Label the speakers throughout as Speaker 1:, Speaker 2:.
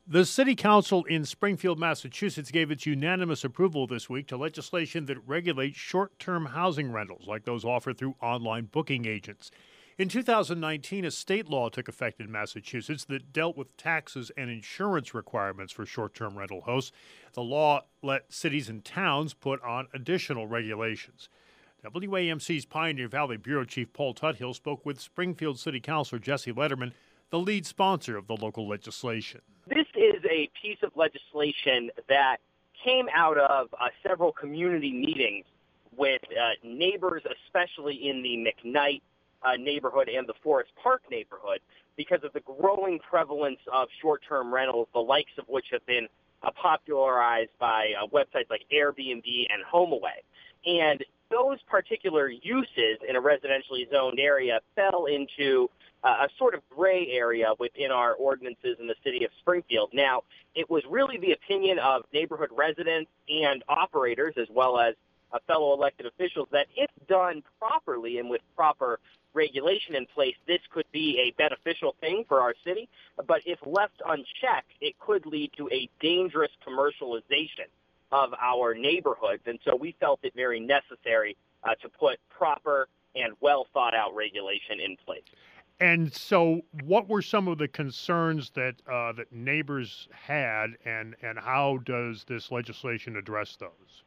Speaker 1: The City Council in Springfield, Massachusetts gave its unanimous approval this week to legislation that regulates short term housing rentals like those offered through online booking agents. In 2019, a state law took effect in Massachusetts that dealt with taxes and insurance requirements for short term rental hosts. The law let cities and towns put on additional regulations. WAMC's Pioneer Valley Bureau Chief Paul Tuthill spoke with Springfield City Councilor Jesse Lederman, the lead sponsor of the local legislation.
Speaker 2: This is a piece of legislation that came out of several community meetings with neighbors, especially in the McKnight neighborhood and the Forest Park neighborhood, because of the growing prevalence of short-term rentals, the likes of which have been popularized by websites like Airbnb and HomeAway. And those particular uses in a residentially zoned area fell into a sort of gray area within our ordinances in the city of Springfield. Now, it was really the opinion of neighborhood residents and operators, as well as fellow elected officials, that if done properly and with proper regulation in place, this could be a beneficial thing for our city. But if left unchecked, it could lead to a dangerous commercialization of our neighborhoods. And so we felt it very necessary to put proper and well thought out regulation in place.
Speaker 1: And so, what were some of the concerns that neighbors had, and how does this legislation address those?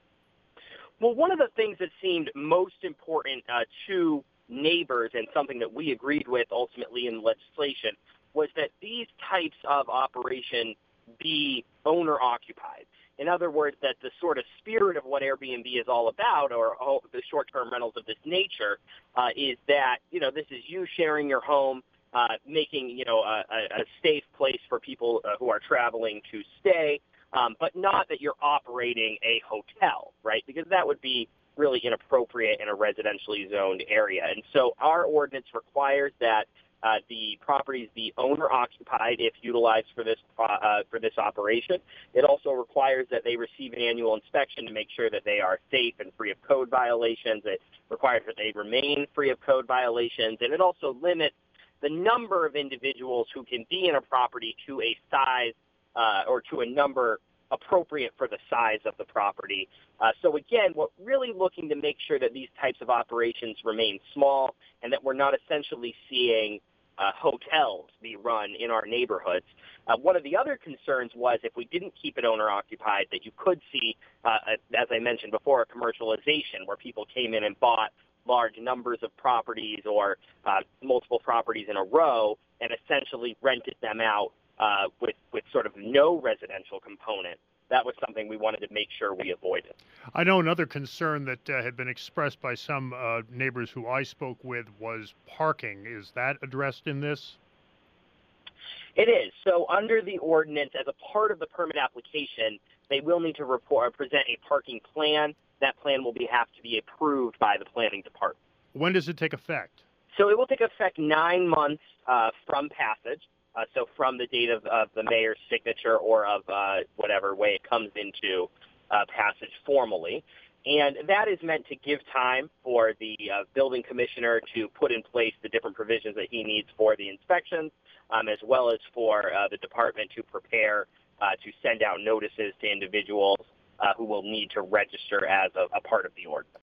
Speaker 2: Well, one of the things that seemed most important to neighbors, and something that we agreed with ultimately in the legislation, was that these types of operation be owner-occupied. In other words, that the sort of spirit of what Airbnb is all about, or the short-term rentals of this nature, is that, this is you sharing your home, making, a safe place for people who are traveling to stay, but not that you're operating a hotel, right? Because that would be really inappropriate in a residentially zoned area. And so our ordinance requires that the properties be owner-occupied if utilized for this operation. It also requires that they receive an annual inspection to make sure that they are safe and free of code violations. It requires that they remain free of code violations, and it also limits the number of individuals who can be in a property to a size or to a number appropriate for the size of the property. So again, we're really looking to make sure that these types of operations remain small and that we're not essentially seeing hotels be run in our neighborhoods. One of the other concerns was if we didn't keep it owner-occupied, that you could see, as I mentioned before, a commercialization where people came in and bought large numbers of properties or multiple properties in a row and essentially rented them out with sort of no residential component. That was something we wanted to make sure we avoided.
Speaker 1: I know another concern that had been expressed by some neighbors who I spoke with was parking. Is that addressed in this?
Speaker 2: It is. So under the ordinance, as a part of the permit application, they will need to present a parking plan. That plan will have to be approved by the planning department.
Speaker 1: When does it take effect?
Speaker 2: So it will take effect 9 months from passage. So from the date of the mayor's signature or of whatever way it comes into passage formally. And that is meant to give time for the building commissioner to put in place the different provisions that he needs for the inspections, as well as for the department to prepare to send out notices to individuals who will need to register as a part of the ordinance.